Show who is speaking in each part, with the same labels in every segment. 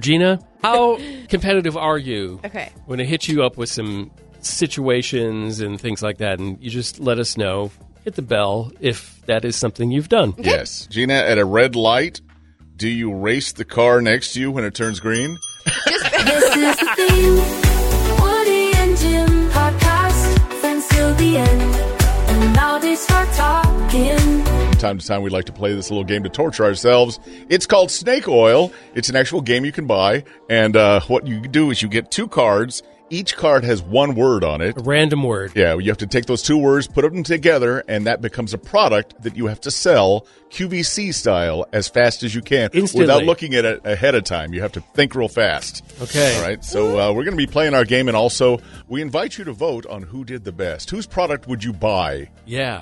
Speaker 1: Gina, how competitive are you?
Speaker 2: Okay.
Speaker 1: When I hit you up with some situations and things like that, and you just let us know, hit the bell if that is something you've done.
Speaker 2: Okay.
Speaker 3: Yes. Gina, at a red light, do you race the car next to you when it turns green?
Speaker 4: This is the theme. Woody and Jim podcast. Friends till the end. And now they start talking.
Speaker 3: From time to time, we like to play this little game to torture ourselves. It's called Snake Oil. It's an actual game you can buy. And what you do is you get 2 cards. Each card has 1 word on it.
Speaker 1: A random word.
Speaker 3: Yeah, you have to take those 2 words, put them together, and that becomes a product that you have to sell QVC style as fast as you can.
Speaker 1: Instantly.
Speaker 3: Without looking at it ahead of time. You have to think real fast.
Speaker 1: Okay.
Speaker 3: All right, so we're going to be playing our game, and also we invite you to vote on who did the best. Whose product would you buy?
Speaker 1: Yeah.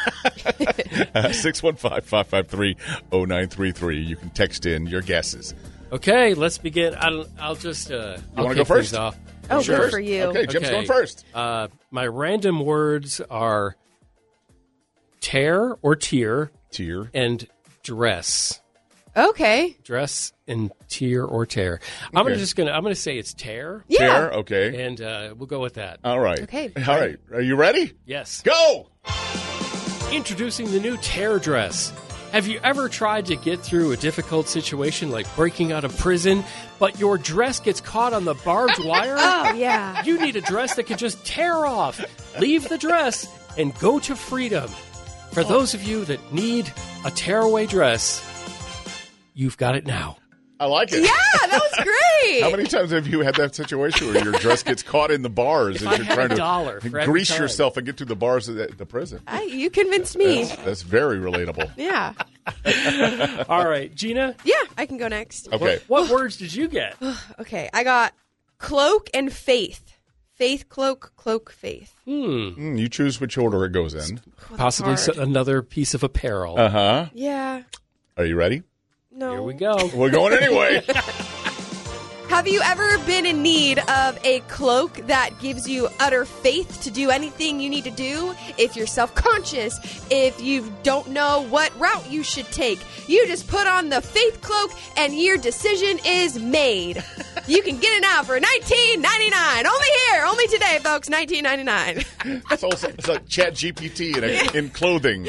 Speaker 3: 615-553-0933. You can text in your guesses.
Speaker 1: Okay, let's begin. I'll just
Speaker 3: You
Speaker 1: I'll
Speaker 3: want to
Speaker 1: kick
Speaker 3: go first?
Speaker 1: things off.
Speaker 2: Oh,
Speaker 3: Sure.
Speaker 2: good for you.
Speaker 3: Okay, Jim's
Speaker 1: Okay.
Speaker 3: going first.
Speaker 1: My random words are tear or tier
Speaker 3: Tier.
Speaker 1: and dress.
Speaker 2: Okay.
Speaker 1: Dress and tier or tear. I'm
Speaker 3: Okay.
Speaker 1: gonna say it's tear,
Speaker 2: Yeah.
Speaker 3: Tier, okay.
Speaker 1: and we'll go with that.
Speaker 3: All right.
Speaker 2: Okay.
Speaker 3: All right. Are you ready?
Speaker 1: Yes.
Speaker 3: Go!
Speaker 1: Introducing the new tear dress. Have you ever tried to get through a difficult situation like breaking out of prison, but your dress gets caught on the barbed wire?
Speaker 2: Oh, yeah.
Speaker 1: You need a dress that can just tear off. Leave the dress and go to freedom. For those of you that need a tearaway dress, you've got it now.
Speaker 3: I like it.
Speaker 2: Yeah, that was great.
Speaker 3: How many times have you had that situation where your dress gets caught in the bars
Speaker 1: If
Speaker 3: and
Speaker 1: I
Speaker 3: you're
Speaker 1: had
Speaker 3: trying
Speaker 1: a dollar
Speaker 3: to
Speaker 1: for every
Speaker 3: grease
Speaker 1: time.
Speaker 3: yourself and get through the bars of the prison?
Speaker 2: You convinced me.
Speaker 3: That's very relatable.
Speaker 2: Yeah.
Speaker 1: All right, Gina,
Speaker 2: Yeah, I can go next.
Speaker 3: Okay.
Speaker 1: what words did you get?
Speaker 2: Okay, I got cloak and faith. Faith, cloak, cloak, faith.
Speaker 3: You choose which order it goes in.
Speaker 1: Possibly
Speaker 2: hard.
Speaker 1: another piece of apparel.
Speaker 3: Uh-huh.
Speaker 2: Yeah.
Speaker 3: Are you ready?
Speaker 2: No.
Speaker 1: Here we go.
Speaker 3: We're going anyway.
Speaker 2: Have you ever been in need of a cloak that gives you utter faith to do anything you need to do? If you're self-conscious, if you don't know what route you should take, you just put on the faith cloak and your decision is made. You can get it now for $19.99. Only here, only today, folks. $19.99.
Speaker 3: It's like Chat GPT in clothing.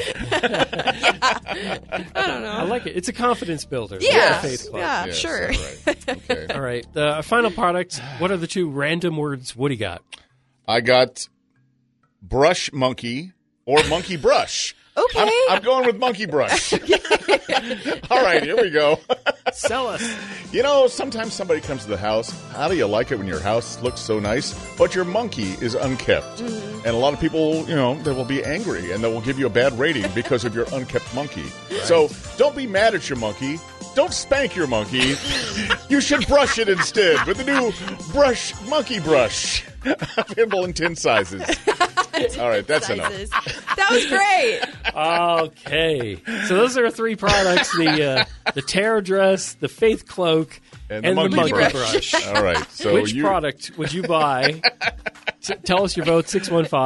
Speaker 2: I don't know.
Speaker 1: I like it. It's a confidence builder.
Speaker 2: Yeah.
Speaker 1: The faith club.
Speaker 2: Yeah,
Speaker 3: Yes,
Speaker 2: sure.
Speaker 3: all right. Okay.
Speaker 1: All right. The final product. What are the 2 random words Woody got?
Speaker 3: I got brush monkey or monkey brush.
Speaker 2: Okay.
Speaker 3: I'm going with monkey brush. All right, here we go.
Speaker 1: Sell us.
Speaker 3: You know, sometimes somebody comes to the house. How do you like it when your house looks so nice, but your monkey is unkept? And a lot of people, they will be angry and they will give you a bad rating because of your unkept monkey. So don't be mad at your monkey. Don't spank your monkey. You should brush it instead with the new monkey brush. Available in 10 sizes. All right, that's enough.
Speaker 2: Sizes. That was great.
Speaker 1: Okay. So those are 3 products: the tear dress, the faith cloak,
Speaker 3: And the monkey brush. All right. So
Speaker 1: Which product would you buy? Tell us your vote.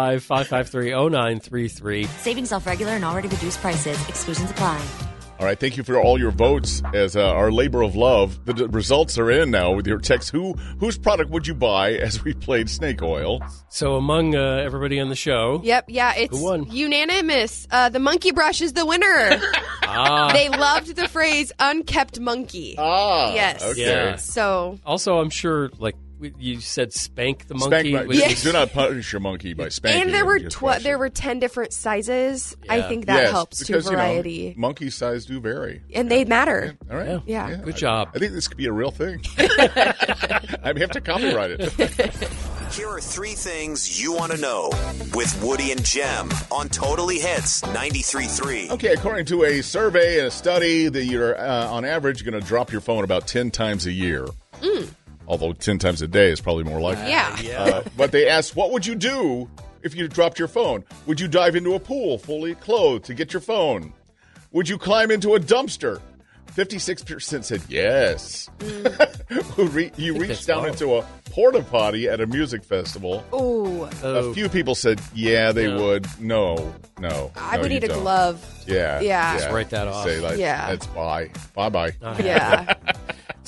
Speaker 1: 615-553-0933.
Speaker 5: Saving self-regular and already reduced prices. Exclusions apply.
Speaker 3: All right, thank you for all your votes as our labor of love. The results are in now with your text. Whose product would you buy as we played Snake Oil?
Speaker 1: So among everybody on the show,
Speaker 2: Yep, yeah, it's
Speaker 1: Who won?
Speaker 2: unanimous. The monkey brush is the winner. They loved the phrase unkept monkey. Yes.
Speaker 3: Okay.
Speaker 1: Yeah.
Speaker 2: So,
Speaker 1: also I'm sure you said spank the monkey.
Speaker 3: Spank,
Speaker 2: Yes.
Speaker 3: Do not punish your monkey by spanking.
Speaker 2: and there
Speaker 3: him,
Speaker 2: were
Speaker 3: just brush
Speaker 2: there
Speaker 3: it.
Speaker 2: were 10 different sizes. I
Speaker 1: Yeah.
Speaker 2: think that
Speaker 3: Yes,
Speaker 2: helps to
Speaker 3: because,
Speaker 2: variety.
Speaker 3: monkey size do vary.
Speaker 2: And they matter.
Speaker 3: All right.
Speaker 2: Yeah.
Speaker 1: Good job.
Speaker 3: I think this could be a real thing. I may have to copyright it.
Speaker 6: Here are 3 things you want to know with Woody and Jem on Totally Hits 93.3.
Speaker 3: Okay, according to a survey and a study, that you're on average going to drop your phone about 10 times a year. Although 10 times a day is probably more likely.
Speaker 2: Yeah.
Speaker 3: But they asked, what would you do if you dropped your phone? Would you dive into a pool fully clothed to get your phone? Would you climb into a dumpster? 56% said yes. You reached down into a porta potty at a music festival.
Speaker 2: Ooh.
Speaker 3: A few people said, yeah, they would. No.
Speaker 2: I
Speaker 3: No,
Speaker 2: would
Speaker 3: you
Speaker 2: need a
Speaker 3: don't.
Speaker 2: glove.
Speaker 3: Yeah.
Speaker 2: Yeah.
Speaker 1: Just write that off.
Speaker 3: Say,
Speaker 2: Yeah.
Speaker 3: that's bye. Bye-bye.
Speaker 2: Yeah.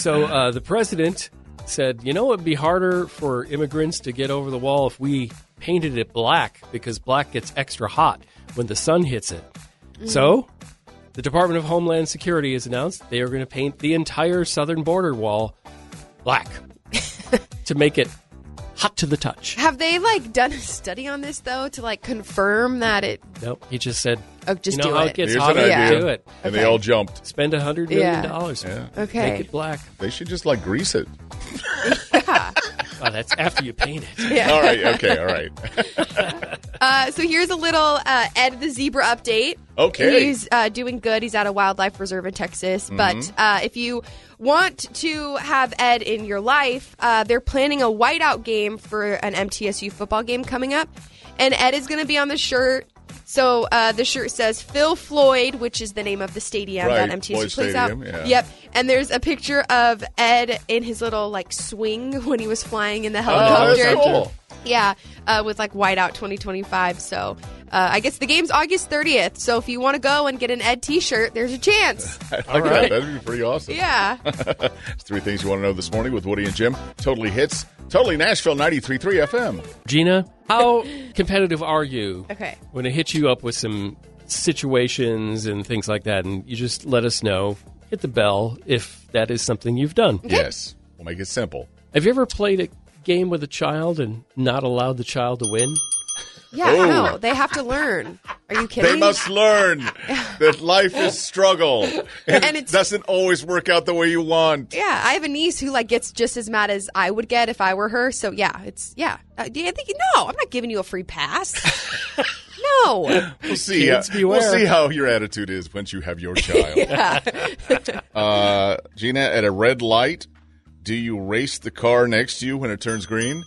Speaker 1: So the president said, you know, it would be harder for immigrants to get over the wall if we painted it black, because black gets extra hot when the sun hits it. So the Department of Homeland Security has announced they are going to paint the entire southern border wall black to make it hot to the touch.
Speaker 2: Have they done a study on this though to confirm that it?
Speaker 1: Nope, he just said,
Speaker 2: Just
Speaker 1: you know
Speaker 2: do
Speaker 1: how
Speaker 2: it.
Speaker 1: it gets
Speaker 3: Here's
Speaker 1: hot,
Speaker 3: an idea.
Speaker 1: do it.
Speaker 3: And they all jumped.
Speaker 1: Spend $100 million.
Speaker 3: Yeah.
Speaker 2: Okay.
Speaker 1: Make it black.
Speaker 3: They should just grease it.
Speaker 1: Oh, that's after you paint it.
Speaker 2: Yeah.
Speaker 3: All right. Okay. All right.
Speaker 2: So here's a little Ed the Zebra update.
Speaker 3: Okay.
Speaker 2: He's doing good. He's at a wildlife reserve in Texas. But if you want to have Ed in your life, they're planning a whiteout game for an MTSU football game coming up. And Ed is going to be on the shirt. So the shirt says Phil Floyd, which is the name of the stadium
Speaker 3: Right,
Speaker 2: that MTSU
Speaker 3: Floyd
Speaker 2: plays
Speaker 3: Stadium,
Speaker 2: out.
Speaker 3: yeah.
Speaker 2: Yep. And there's a picture of Ed in his little swing when he was flying in the
Speaker 3: Oh,
Speaker 2: helicopter.
Speaker 3: that's cool.
Speaker 2: Yeah, with Whiteout 2025. So I guess the game's August 30th. So if you want to go and get an Ed T-shirt, there's a chance.
Speaker 3: I like
Speaker 1: right.
Speaker 3: that. That'd be pretty awesome.
Speaker 2: Yeah.
Speaker 3: It's 3 things you want to know this morning with Woody and Jim. Totally hits. Totally Nashville 93.3 FM.
Speaker 1: Gina, how competitive are you?
Speaker 2: Okay.
Speaker 1: When it hits you up with some situations and things like that, and you just let us know, hit the bell if that is something you've done.
Speaker 3: Yes. We'll make it simple.
Speaker 1: Have you ever played a game with a child and not allowed the child to win?
Speaker 2: Yeah,
Speaker 3: Oh.
Speaker 2: no, they have to learn. Are you kidding?
Speaker 3: They must learn that life is struggle. And it
Speaker 2: it's-
Speaker 3: doesn't always work out the way you want.
Speaker 2: Yeah, I have a niece who gets just as mad as I would get if I were her. So yeah, I think no, I'm not giving you a free pass. No.
Speaker 3: We'll see.
Speaker 1: Kids, beware.
Speaker 3: We'll see how your attitude is once you have your child. Gina, at a red light, do you race the car next to you when it turns green?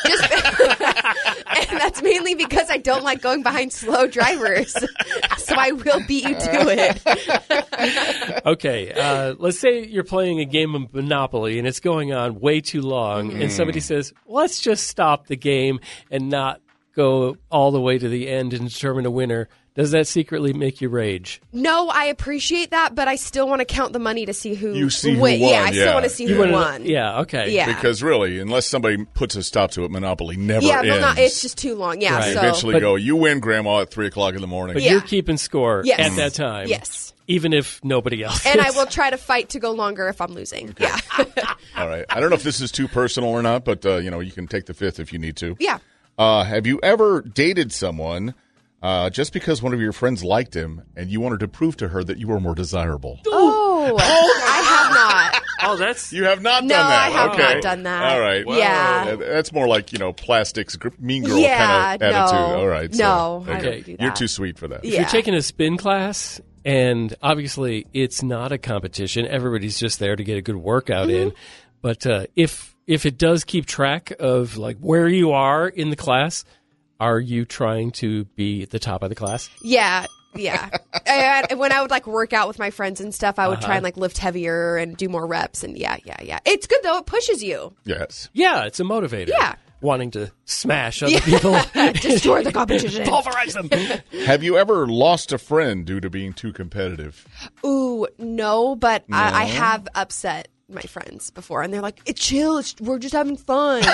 Speaker 2: And that's mainly because I don't like going behind slow drivers. So I will beat you to it.
Speaker 1: Okay, let's say you're playing a game of Monopoly and it's going on way too long, and somebody says, let's just stop the game and not go all the way to the end and determine a winner. Does that secretly make you rage?
Speaker 2: No, I appreciate that, but I still want to count the money to see who
Speaker 3: You see who
Speaker 2: won.
Speaker 3: won,
Speaker 2: Yeah, I still
Speaker 3: yeah.
Speaker 2: want to see
Speaker 3: You
Speaker 2: who
Speaker 3: wanna-
Speaker 2: won.
Speaker 1: Yeah, okay.
Speaker 2: Yeah.
Speaker 3: Because really, unless somebody puts a stop to it, Monopoly never
Speaker 2: Yeah,
Speaker 3: ends.
Speaker 2: but not, it's just too long. Yeah,
Speaker 1: Right.
Speaker 2: so
Speaker 3: Eventually
Speaker 1: But-
Speaker 3: go, you win, Grandma, at 3 o'clock in the morning.
Speaker 1: But
Speaker 2: Yeah.
Speaker 1: you're keeping score
Speaker 2: Yes.
Speaker 1: at that time.
Speaker 2: Yes.
Speaker 1: Even if nobody else
Speaker 2: and
Speaker 1: is.
Speaker 2: I will try to fight to go longer if I'm losing. Yeah.
Speaker 3: All right. I don't know if this is too personal or not, but, you can take the fifth if you need to.
Speaker 2: Yeah.
Speaker 3: Have you ever dated someone just because one of your friends liked him and you wanted to prove to her that you were more desirable?
Speaker 2: Oh, I have not.
Speaker 1: Oh, that's...
Speaker 3: You have not
Speaker 2: No,
Speaker 3: done that.
Speaker 2: I have
Speaker 3: okay.
Speaker 2: not done that.
Speaker 3: All right.
Speaker 2: Yeah.
Speaker 3: That's more like, Plastic's Mean Girl
Speaker 2: Yeah,
Speaker 3: kind of attitude.
Speaker 2: no.
Speaker 3: All right.
Speaker 2: No, I
Speaker 3: okay.
Speaker 2: don't do
Speaker 3: You're
Speaker 2: that.
Speaker 3: too sweet for that.
Speaker 2: Yeah.
Speaker 1: If you're taking a spin class, and obviously it's not a competition, everybody's just there to get a good workout in. But if it does keep track of where you are in the class, are you trying to be at the top of the class?
Speaker 2: Yeah. Yeah. And when I would work out with my friends and stuff, I would try and lift heavier and do more reps. And yeah. It's good though. It pushes you.
Speaker 3: Yes.
Speaker 1: Yeah, it's a motivator.
Speaker 2: Yeah.
Speaker 1: Wanting to smash other people.
Speaker 2: Destroy the competition.
Speaker 1: Pulverize them.
Speaker 3: Have you ever lost a friend due to being too competitive?
Speaker 2: Ooh, no, but I have upset my friends before, and they're like, "It's chill. We're just having fun."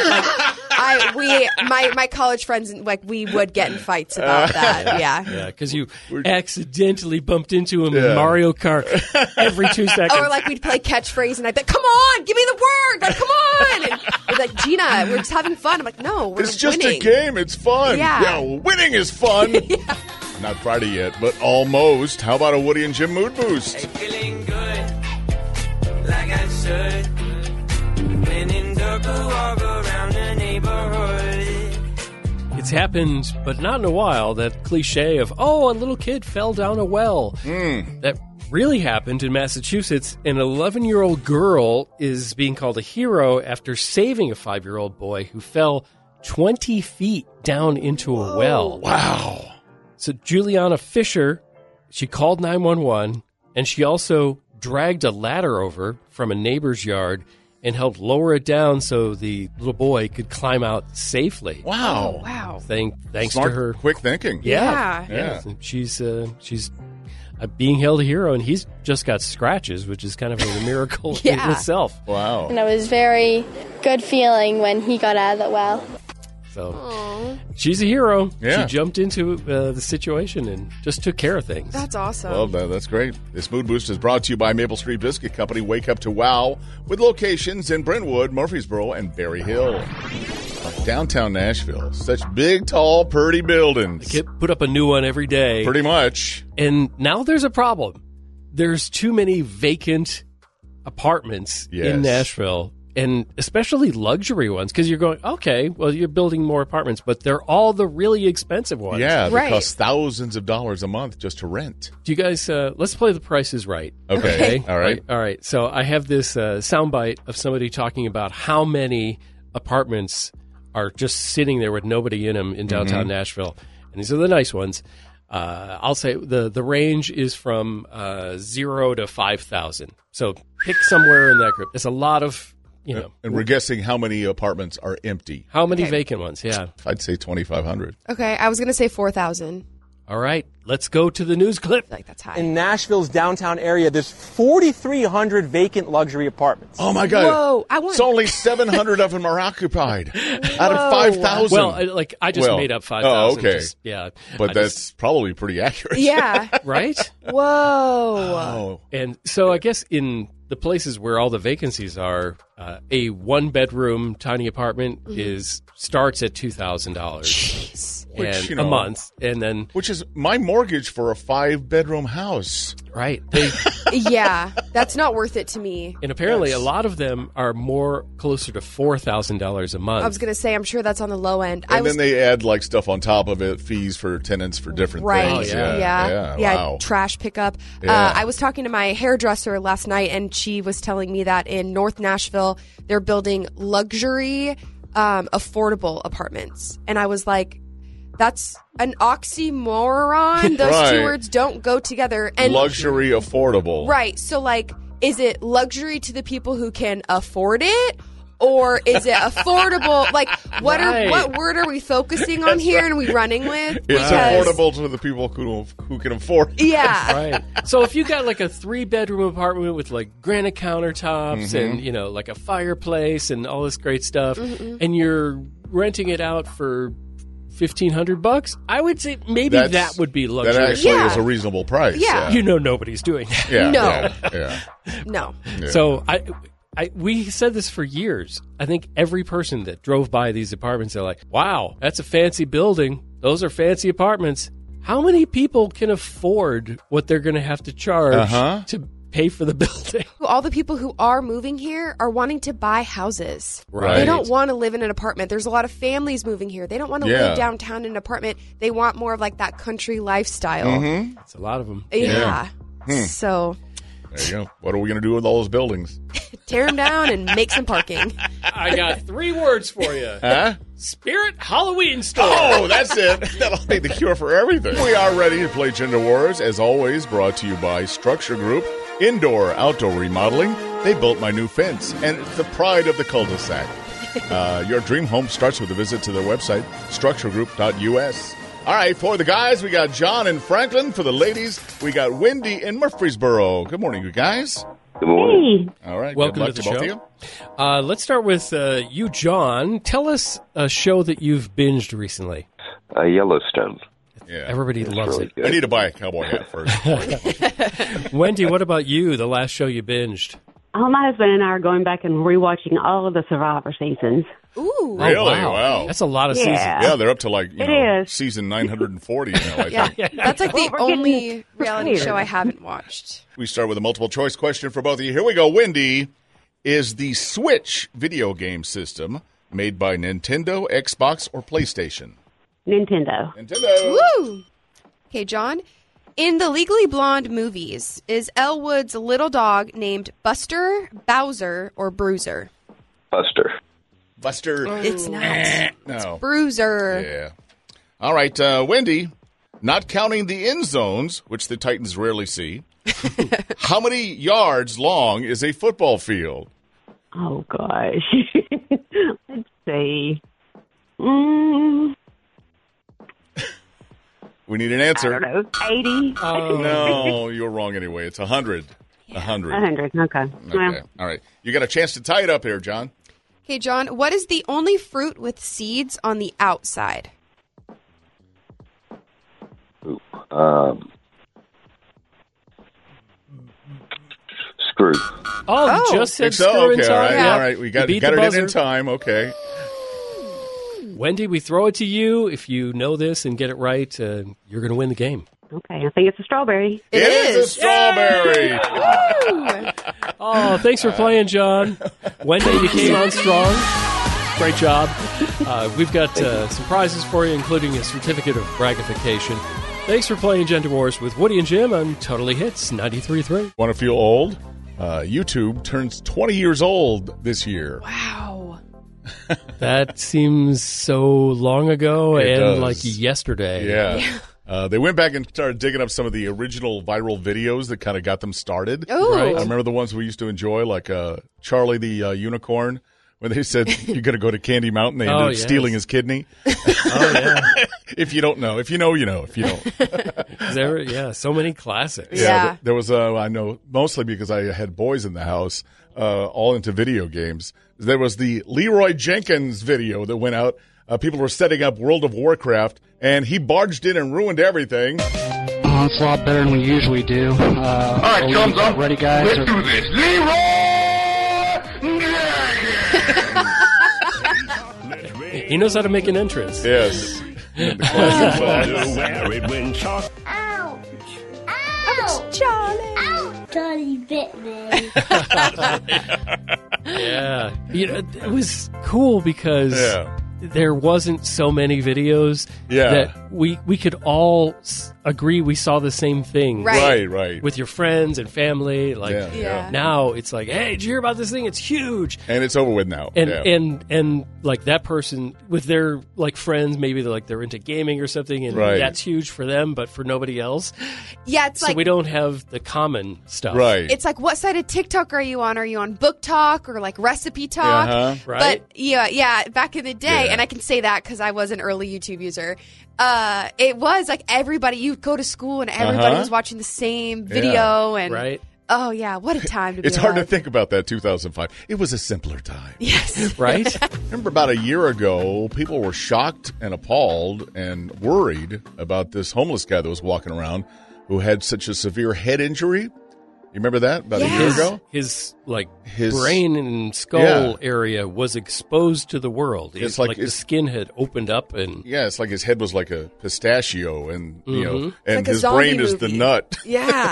Speaker 2: My college friends, we would get in fights about that. Yeah.
Speaker 1: Yeah, because you accidentally bumped into him in Mario Kart every 2 seconds.
Speaker 2: Or we'd play catchphrase, and I'd be like, "Come on, give me the word! Come on!" And they're like, "Gina, we're just having fun." I'm like, "No, we're
Speaker 3: It's just
Speaker 2: winning."
Speaker 3: a game. It's fun.
Speaker 2: Yeah.
Speaker 3: Winning is fun. Not Friday yet, but almost. How about a Woody and Jim mood boost?
Speaker 7: Feeling good, like I should. When in Durga, walk around the neighborhood.
Speaker 1: It's happened, but not in a while, that cliche of, a little kid fell down a well. That really happened in Massachusetts. An 11-year-old girl is being called a hero after saving a 5-year-old boy who fell 20 feet down into a well.
Speaker 3: Wow.
Speaker 1: So Juliana Fisher, she called 911, and she also dragged a ladder over from a neighbor's yard and helped lower it down so the little boy could climb out safely.
Speaker 3: Wow.
Speaker 2: Wow.
Speaker 1: Thanks
Speaker 3: Smart,
Speaker 1: to her.
Speaker 3: quick thinking.
Speaker 2: Yeah.
Speaker 3: Yeah.
Speaker 1: She's being hailed a hero, and he's just got scratches, which is kind of a miracle
Speaker 2: Yeah.
Speaker 1: in itself.
Speaker 3: Wow.
Speaker 8: And it was very good feeling when he got out of the well.
Speaker 1: So she's a hero.
Speaker 3: Yeah.
Speaker 1: She jumped into the situation and just took care of things.
Speaker 2: That's awesome.
Speaker 3: Well, that's great. This Mood Boost is brought to you by Maple Street Biscuit Company. Wake up to wow with locations in Brentwood, Murfreesboro, and Berry Hill. Downtown Nashville. Such big, tall, pretty buildings.
Speaker 1: Put up a new one every day.
Speaker 3: Pretty much.
Speaker 1: And now there's a problem. There's too many vacant apartments
Speaker 3: Yes.
Speaker 1: in Nashville, and especially luxury ones, because you're going, okay, well, you're building more apartments, but they're all the really expensive ones.
Speaker 3: Yeah, they
Speaker 2: Right.
Speaker 3: cost thousands of dollars a month just to rent.
Speaker 1: Do you guys, let's play The Price is Right.
Speaker 3: Okay. All right.
Speaker 1: All right. So I have this soundbite of somebody talking about how many apartments are just sitting there with nobody in them in downtown Nashville. And these are the nice ones. I'll say the range is from 0 to 5,000. So pick somewhere in that group. There's a lot of,
Speaker 3: And we're guessing how many apartments are empty.
Speaker 1: how many vacant ones? Yeah.
Speaker 3: I'd say 2,500.
Speaker 2: Okay, I was going to say 4,000.
Speaker 1: All right. Let's go to the news clip.
Speaker 2: I feel like that's high.
Speaker 9: In Nashville's downtown area, there's 4,300 vacant luxury apartments.
Speaker 3: Oh, my God.
Speaker 2: Whoa, I want-
Speaker 3: So only 700 of them are occupied out of 5,000.
Speaker 1: Well, I just
Speaker 3: Well,
Speaker 1: made up 5,000.
Speaker 3: oh, okay.
Speaker 1: Yeah.
Speaker 3: But
Speaker 1: I
Speaker 3: that's
Speaker 1: just-
Speaker 3: probably pretty accurate.
Speaker 2: Yeah.
Speaker 1: right?
Speaker 2: Whoa.
Speaker 3: Oh.
Speaker 1: And so I guess in the places where all the vacancies are, a one-bedroom tiny apartment starts at $2,000
Speaker 3: Which,
Speaker 1: a month, and then
Speaker 3: Which is my mortgage for a 5-bedroom house.
Speaker 1: right.
Speaker 2: Yeah, that's not worth it to me.
Speaker 1: And apparently, a lot of them are more closer to $4,000 a month.
Speaker 2: I was going to say, I'm sure that's on the low end.
Speaker 3: And then they add like stuff on top of it, fees for tenants for different
Speaker 2: Right.
Speaker 3: things.
Speaker 2: Yeah.
Speaker 3: Wow.
Speaker 2: Trash pickup.
Speaker 3: Yeah.
Speaker 2: I was talking to my hairdresser last night, and she was telling me that in North Nashville, they're building luxury, affordable apartments. And I was like, that's an oxymoron. Those
Speaker 3: Right.
Speaker 2: two words don't go together. And
Speaker 3: Luxury affordable.
Speaker 2: right. So, like, is it luxury to the people who can afford it? Or is it affordable? Like,
Speaker 1: Right.
Speaker 2: what word are we focusing on here and we running with?
Speaker 3: It's
Speaker 2: Because-
Speaker 3: affordable to the people who can afford it.
Speaker 2: Yeah.
Speaker 1: Right. So if you got like a 3-bedroom apartment with like granite countertops and, like a fireplace and all this great stuff, and you're renting it out for $1,500, I would say maybe that would be luxury.
Speaker 3: That actually
Speaker 2: Yeah.
Speaker 3: is a reasonable price.
Speaker 2: Yeah.
Speaker 1: You know nobody's doing that.
Speaker 3: Yeah.
Speaker 2: No.
Speaker 3: Yeah.
Speaker 2: No.
Speaker 1: So we said this for years. I think every person that drove by these apartments, they're like, wow, that's a fancy building. Those are fancy apartments. How many people can afford what they're going to have to charge to pay for the building?
Speaker 2: All the people who are moving here are wanting to buy houses.
Speaker 3: Right.
Speaker 2: They don't want to live in an apartment. There's a lot of families moving here. They don't want to
Speaker 3: Yeah.
Speaker 2: live downtown in an apartment. They want more of like that country lifestyle.
Speaker 1: That's a lot of them.
Speaker 2: Yeah. So
Speaker 3: There you go. What are we going to do with all those buildings?
Speaker 2: tear them down and make some parking.
Speaker 1: I got 3 words for you.
Speaker 3: Huh?
Speaker 1: Spirit Halloween Store.
Speaker 3: Oh, that's it. That'll be the cure for everything. We are ready to play Gender Wars, as always, brought to you by Structure Group. Indoor, outdoor remodeling. They built my new fence, and it's the pride of the cul-de-sac. Your dream home starts with a visit to their website, structuregroup.us. All right, for the guys, we got John in Franklin. For the ladies, we got Wendy in Murfreesboro. Good morning, you guys.
Speaker 10: Good morning.
Speaker 3: All right,
Speaker 1: Welcome
Speaker 3: good luck
Speaker 1: to the
Speaker 3: both
Speaker 1: show.
Speaker 3: of you.
Speaker 1: Let's start with you, John. Tell us a show that you've binged recently.
Speaker 10: Yellowstone.
Speaker 3: Yeah.
Speaker 1: Everybody loves
Speaker 10: really
Speaker 1: it.
Speaker 10: good.
Speaker 3: I need to buy a cowboy hat first.
Speaker 1: Wendy, what about you? The last show you binged?
Speaker 11: My husband and I are going back and rewatching all of the Survivor seasons.
Speaker 2: Ooh.
Speaker 3: Really?
Speaker 1: Oh,
Speaker 3: Wow.
Speaker 1: That's a lot of
Speaker 11: Yeah.
Speaker 1: seasons.
Speaker 3: Yeah, they're up to like
Speaker 11: It is.
Speaker 3: season 940 now, I
Speaker 2: Yeah.
Speaker 3: think.
Speaker 2: That's like the
Speaker 11: Well, we're
Speaker 2: only
Speaker 11: getting
Speaker 2: reality
Speaker 11: prepared.
Speaker 2: show I haven't watched.
Speaker 3: We start with a multiple choice question for both of you. Here we go. Wendy, is the Switch video game system made by Nintendo, Xbox, or PlayStation?
Speaker 11: Nintendo.
Speaker 3: Nintendo.
Speaker 2: Woo! Okay, John. In the Legally Blonde movies, is Elwood's little dog named Buster, Bowser, or Bruiser?
Speaker 10: Buster.
Speaker 3: Buster.
Speaker 2: It's not.
Speaker 3: No.
Speaker 2: Bruiser.
Speaker 3: Yeah. All right, Wendy, not counting the end zones, which the Titans rarely see, how many yards long is a football field?
Speaker 11: Oh, gosh. Let's see.
Speaker 3: We need an answer.
Speaker 11: I don't know. 80.
Speaker 1: Oh,
Speaker 3: No, you're wrong anyway. It's 100. 100.
Speaker 11: 100. Okay.
Speaker 3: Okay. All right. You got a chance to tie it up here, John.
Speaker 2: Okay, John, what is the only fruit with seeds on the outside?
Speaker 10: Screw.
Speaker 1: Oh, you just said
Speaker 3: So,
Speaker 1: screw in
Speaker 3: okay, all
Speaker 1: time.
Speaker 3: right.
Speaker 1: Yeah.
Speaker 3: All right. We got
Speaker 1: You beat
Speaker 3: it
Speaker 1: the
Speaker 3: in
Speaker 1: buzzer.
Speaker 3: time. Okay.
Speaker 1: Wendy, we throw it to you. If you know this and get it right, you're going to win the game.
Speaker 11: Okay. I think it's a strawberry.
Speaker 2: It
Speaker 3: is a strawberry.
Speaker 1: Oh, thanks for playing, John. Wendy, you came on strong. Great job. We've got some prizes for you, including a certificate of braggification. Thanks for playing Gender Wars with Woody and Jim on Totally Hits 93.3.
Speaker 3: Want to feel old? YouTube turns 20 years old this year.
Speaker 2: Wow.
Speaker 1: That seems so long ago
Speaker 3: It
Speaker 1: and
Speaker 3: does.
Speaker 1: like yesterday.
Speaker 3: Yeah. They went back and started digging up some of the original viral videos that kind of got them started.
Speaker 2: Oh.
Speaker 1: Right.
Speaker 3: I remember the ones we used to enjoy, like Charlie the Unicorn, when they said you're going to go to Candy Mountain. They ended up
Speaker 1: yes.
Speaker 3: stealing his kidney.
Speaker 1: Oh, yeah.
Speaker 3: If you don't know. If you know, you know. If you don't.
Speaker 1: So many classics.
Speaker 2: Yeah.
Speaker 3: There was, I know, mostly because I had boys in the house, all into video games. There was the Leroy Jenkins video that went out. People were setting up World of Warcraft, and he barged in and ruined everything.
Speaker 12: It's a lot better than we usually do. All right, thumbs up. Ready, guys? Let's do this.
Speaker 1: He knows how to make an entrance.
Speaker 3: Yes.
Speaker 7: Where it went chalk.
Speaker 8: Ouch! Ouch! Charlie! Ouch! Charlie bit me.
Speaker 1: Yeah. It was cool because there wasn't so many videos that we could all agree we saw the same thing.
Speaker 3: Right.
Speaker 1: With your friends and family. Like
Speaker 3: Yeah.
Speaker 1: now it's like, hey, did you hear about this thing? It's huge.
Speaker 3: And it's over with now.
Speaker 1: And like that person with their like friends, maybe they're into gaming or something, and that's huge for them, but for nobody else.
Speaker 2: Yeah, it's
Speaker 1: so
Speaker 2: like
Speaker 1: we don't have the common stuff.
Speaker 3: Right.
Speaker 2: It's like, what side of TikTok are you on? Are you on Book Talk or like Recipe Talk?
Speaker 1: Right.
Speaker 2: But yeah, back in the day, and I can say that because I was an early YouTube user. It was like everybody, you go to school and everybody was watching the same video, and oh yeah, what a time to be
Speaker 3: It's hard to
Speaker 2: alive.
Speaker 3: think about that 2005. It was a simpler time.
Speaker 2: Yes.
Speaker 1: Right?
Speaker 3: Remember about a year ago, people were shocked and appalled and worried about this homeless guy that was walking around who had such a severe head injury. You remember that about a year ago?
Speaker 1: His brain and skull area was exposed to the world.
Speaker 3: It's
Speaker 1: like
Speaker 3: like
Speaker 1: the skin had opened up, and
Speaker 3: it's like his head was like a pistachio, and you know, and
Speaker 2: like a
Speaker 3: his
Speaker 2: zombie
Speaker 3: brain is the
Speaker 2: movie.
Speaker 3: nut.
Speaker 2: Yeah.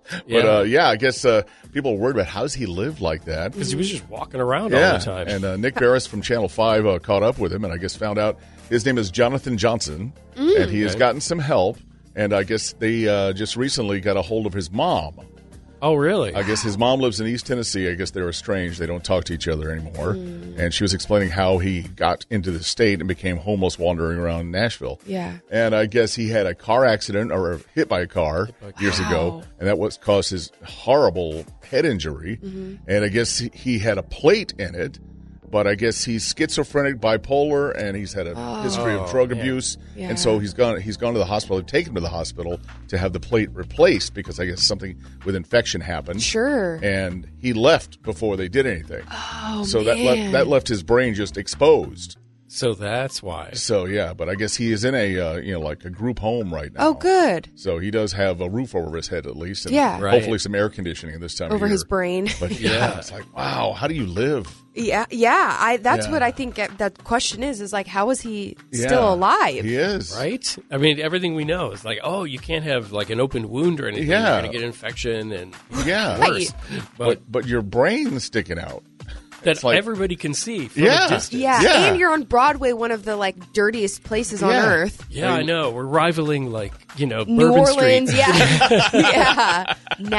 Speaker 3: But I guess people were worried about how does he live like that
Speaker 1: because he was just walking around all the time.
Speaker 3: And Nick Barris from Channel 5 caught up with him, and I guess found out his name is Jonathan Johnson, and he has gotten some help. And I guess they just recently got a hold of his mom.
Speaker 1: Oh, really?
Speaker 3: I guess his mom lives in East Tennessee. I guess they're estranged. They don't talk to each other anymore. And she was explaining how he got into the state and became homeless wandering around Nashville.
Speaker 2: Yeah.
Speaker 3: And I guess he had a car accident or hit by a car years ago, and that was caused his horrible head injury. And I guess he had a plate in it. But I guess he's schizophrenic, bipolar, and he's had a history of drug abuse.
Speaker 2: Yeah.
Speaker 3: And so he's gone to the hospital. They've taken him to the hospital to have the plate replaced because I guess something with infection happened.
Speaker 2: Sure.
Speaker 3: And he left before they did anything.
Speaker 2: Oh,
Speaker 3: so
Speaker 2: man.
Speaker 3: that left his brain just exposed.
Speaker 1: So that's why.
Speaker 3: So yeah, but I guess he is in a like a group home right now.
Speaker 2: Oh, good.
Speaker 3: So he does have a roof over his head at least, and
Speaker 2: Yeah.
Speaker 1: Right.
Speaker 3: hopefully some air conditioning this time
Speaker 2: Over
Speaker 3: of year.
Speaker 2: his brain.
Speaker 3: But yeah, it's like wow, how do you live?
Speaker 2: Yeah. That's
Speaker 3: Yeah.
Speaker 2: what I think that question is like, how is he
Speaker 3: Yeah,
Speaker 2: still alive?
Speaker 3: He is
Speaker 1: Right? I mean, everything we know is like, oh, you can't have like an open wound or anything.
Speaker 3: Yeah.
Speaker 1: You're going to get infection and
Speaker 3: Yeah,
Speaker 1: worse.
Speaker 3: but your brain's sticking out.
Speaker 1: That
Speaker 3: like-
Speaker 1: everybody can see from
Speaker 3: Yeah.
Speaker 1: a distance.
Speaker 2: Yeah.
Speaker 3: Yeah.
Speaker 2: And you're on Broadway, one of the like dirtiest places on
Speaker 3: Yeah.
Speaker 2: earth.
Speaker 1: Yeah, I know. We're rivaling like,
Speaker 2: New
Speaker 1: Bourbon
Speaker 2: Orleans,
Speaker 1: Street.
Speaker 2: yeah. Yeah.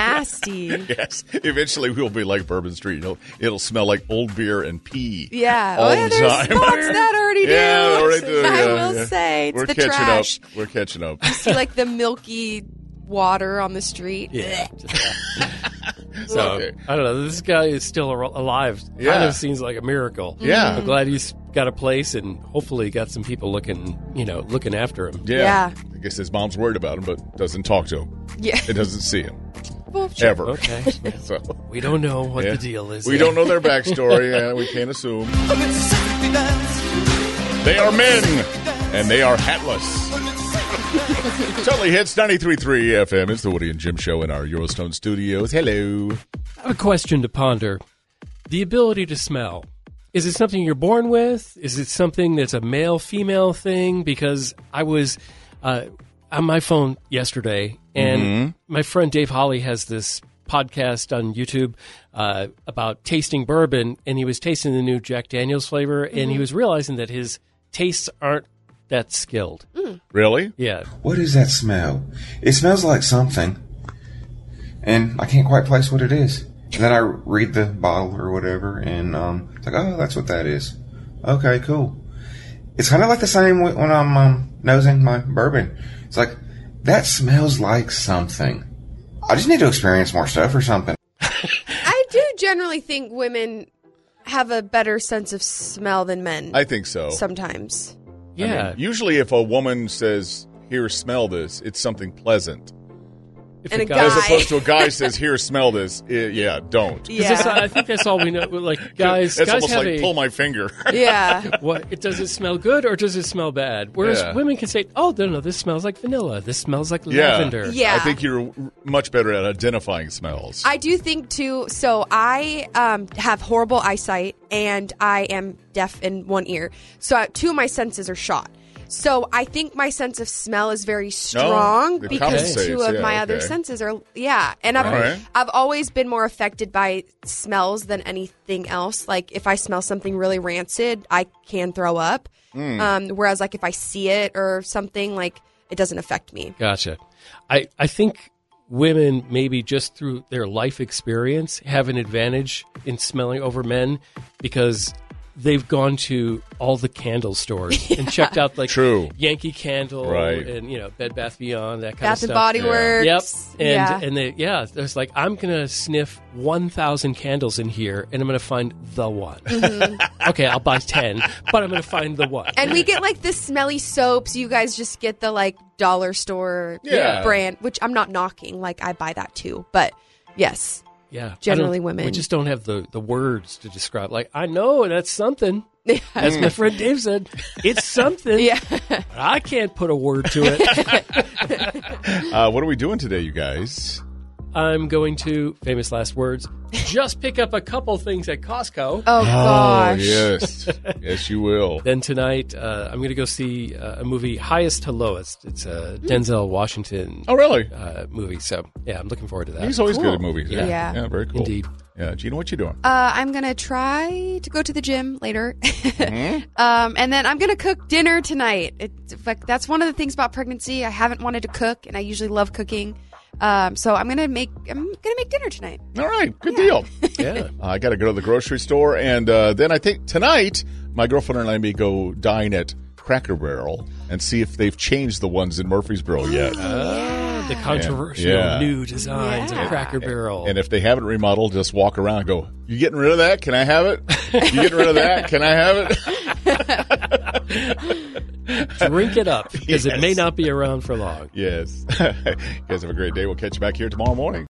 Speaker 2: Nasty.
Speaker 3: Yes, eventually we'll be like Bourbon Street. It'll smell like old beer and pee.
Speaker 2: Yeah.
Speaker 3: all
Speaker 2: yeah,
Speaker 3: the
Speaker 2: there's
Speaker 3: time.
Speaker 2: spots that already do.
Speaker 3: Yeah, they already do.
Speaker 2: I
Speaker 3: yeah,
Speaker 2: will
Speaker 3: yeah.
Speaker 2: say, it's
Speaker 3: We're
Speaker 2: the
Speaker 3: catching
Speaker 2: trash.
Speaker 3: up. We're catching up.
Speaker 2: See like the milky water on the street.
Speaker 1: Yeah. So,
Speaker 3: Okay.
Speaker 1: I don't know. This guy is still alive.
Speaker 3: Yeah.
Speaker 1: Kind of seems like a miracle.
Speaker 3: Yeah.
Speaker 1: I'm glad he's got a place and hopefully got some people looking after him.
Speaker 3: Yeah. I guess his mom's worried about him, but doesn't talk to him.
Speaker 2: Yeah.
Speaker 3: It doesn't see him.
Speaker 2: Well, sure.
Speaker 3: Ever.
Speaker 1: Okay.
Speaker 3: So,
Speaker 1: We don't know what the deal is.
Speaker 3: we don't know their backstory, and we can't assume. They are men, and they are hatless. Totally Hits 93.3 FM. It's the Woody and Jim Show in our Eurostone studios. Hello.
Speaker 1: I have a question to ponder. The ability to smell. Is it something you're born with? Is it something that's a male-female thing? Because I was on my phone yesterday, and my friend Dave Holly has this podcast on YouTube about tasting bourbon, and he was tasting the new Jack Daniel's flavor, and he was realizing that his tastes aren't that skilled.
Speaker 3: Really?
Speaker 1: Yeah.
Speaker 13: What is that smell? It smells like something, and I can't quite place what it is. And then I read the bottle or whatever, and it's like, oh, that's what that is. Okay, cool. It's kind of like the same when I'm nosing my bourbon. It's like, that smells like something. I just need to experience more stuff or something.
Speaker 2: I do generally think women have a better sense of smell than men.
Speaker 3: I think so.
Speaker 2: Sometimes.
Speaker 1: Yeah.
Speaker 3: I mean, usually if a woman says, here, smell this, it's something pleasant.
Speaker 1: If
Speaker 2: And
Speaker 1: a
Speaker 2: a
Speaker 1: guy,
Speaker 2: guy-
Speaker 3: As opposed to a guy says, here, smell this. Don't.
Speaker 1: I think that's all we know. Like guys,
Speaker 3: It's
Speaker 1: guys
Speaker 3: almost
Speaker 1: have
Speaker 3: like
Speaker 1: a
Speaker 3: pull my finger.
Speaker 2: Yeah.
Speaker 1: what? Does it smell good or does it smell bad? Whereas
Speaker 3: Yeah.
Speaker 1: women can say, "Oh, no, this smells like vanilla. This smells like
Speaker 3: Yeah.
Speaker 1: lavender."
Speaker 2: Yeah.
Speaker 3: I think you're much better at identifying smells.
Speaker 2: I do think too. So I have horrible eyesight and I am deaf in one ear. So two of my senses are shot. So I think my sense of smell is very strong
Speaker 3: it
Speaker 2: because
Speaker 3: compensates.
Speaker 2: two of
Speaker 3: Yeah,
Speaker 2: my other
Speaker 3: okay.
Speaker 2: senses are and
Speaker 3: Right.
Speaker 2: I've always been more affected by smells than anything else. Like if I smell something really rancid, I can throw up. Whereas like if I see it or something, like it doesn't affect me.
Speaker 1: Gotcha. I think women, maybe just through their life experience, have an advantage in smelling over men because they've gone to all the candle stores and checked out like
Speaker 3: True.
Speaker 1: Yankee Candle
Speaker 3: Right.
Speaker 1: and Bed Bath Beyond, that kind
Speaker 2: Bath
Speaker 1: of stuff.
Speaker 2: and Body Works.
Speaker 1: Yep. And there's like, I'm gonna sniff 1,000 candles in here and I'm gonna find the one. Okay, I'll buy 10, but I'm gonna find the one.
Speaker 2: And we get like the smelly soaps. You guys just get the like dollar store
Speaker 3: Yeah.
Speaker 2: brand, which I'm not knocking. Like I buy that too. But yes.
Speaker 1: Yeah,
Speaker 2: Generally women.
Speaker 1: We just don't have the words to describe. Like, I know that's something. As my friend Dave said, it's something.
Speaker 2: Yeah.
Speaker 1: But I can't put a word to it.
Speaker 3: What are we doing today, you guys?
Speaker 1: I'm going to, famous last words, just pick up a couple things at Costco.
Speaker 2: Oh gosh.
Speaker 3: yes. Yes, you will.
Speaker 1: Then tonight, I'm going to go see a movie, Highest to Lowest. It's a Denzel Washington
Speaker 3: Oh, really?
Speaker 1: movie. So, yeah, I'm looking forward to that.
Speaker 3: He's always
Speaker 2: Cool.
Speaker 3: good at movies.
Speaker 1: Yeah.
Speaker 2: Yeah.
Speaker 3: Very cool.
Speaker 1: Indeed.
Speaker 3: Yeah, Gina, what you doing?
Speaker 2: I'm gonna try to go to the gym later, and then I'm gonna cook dinner tonight. That's one of the things about pregnancy. I haven't wanted to cook, and I usually love cooking. So I'm gonna make dinner tonight.
Speaker 3: All right, good deal.
Speaker 1: Yeah.
Speaker 3: I got to go to the grocery store, and then I think tonight my girlfriend and I may go dine at Cracker Barrel and see if they've changed the ones in Murfreesboro yet.
Speaker 1: The controversial
Speaker 3: Yeah.
Speaker 1: new designs
Speaker 2: Yeah.
Speaker 1: of Cracker Barrel.
Speaker 3: And if they haven't remodeled, just walk around and go, you getting rid of that? Can I have it? You getting rid of that? Can I have it?
Speaker 1: Drink it up because it may
Speaker 3: Yes.
Speaker 1: not be around for long.
Speaker 3: Yes. You guys have a great day. We'll catch you back here tomorrow morning.